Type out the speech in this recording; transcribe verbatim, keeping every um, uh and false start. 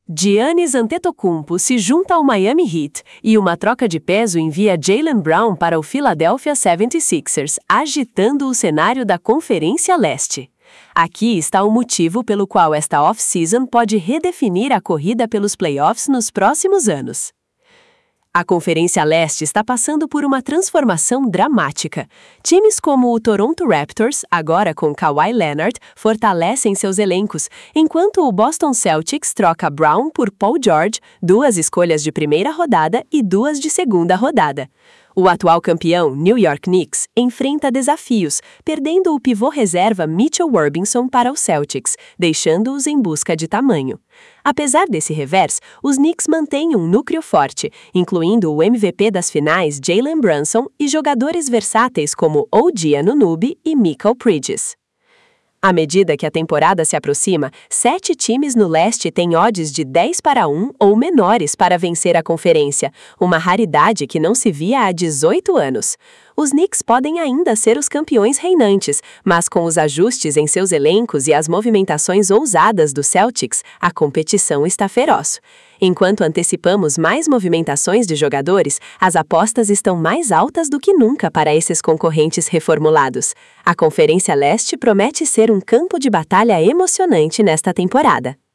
Giannis Antetokounmpo se junta ao Miami Heat e uma troca de peso envia Jaylen Brown para o Philadelphia setenta e seis ers, agitando o cenário da Conferência Leste. Aqui está o motivo pelo qual esta off-season pode redefinir a corrida pelos playoffs nos próximos anos. A Conferência Leste está passando por uma transformação dramática. Times como o Toronto Raptors, agora com Kawhi Leonard, fortalecem seus elencos, enquanto o Boston Celtics troca Brown por Paul George, duas escolhas de primeira rodada e duas de segunda rodada. O atual campeão, New York Knicks, enfrenta desafios, perdendo o pivô reserva Mitchell Robinson para os Celtics, deixando-os em busca de tamanho. Apesar desse revés, os Knicks mantêm um núcleo forte, incluindo o M V P das finais Jalen Brunson e jogadores versáteis como O G Anunoby e Mikal Bridges. À medida que a temporada se aproxima, sete times no leste têm odds de dez para um ou menores para vencer a conferência, uma raridade que não se via há dezoito anos. Os Knicks podem ainda ser os campeões reinantes, mas com os ajustes em seus elencos e as movimentações ousadas do Celtics, a competição está feroz. Enquanto antecipamos mais movimentações de jogadores, as apostas estão mais altas do que nunca para esses concorrentes reformulados. A Conferência Leste promete ser um campo de batalha emocionante nesta temporada.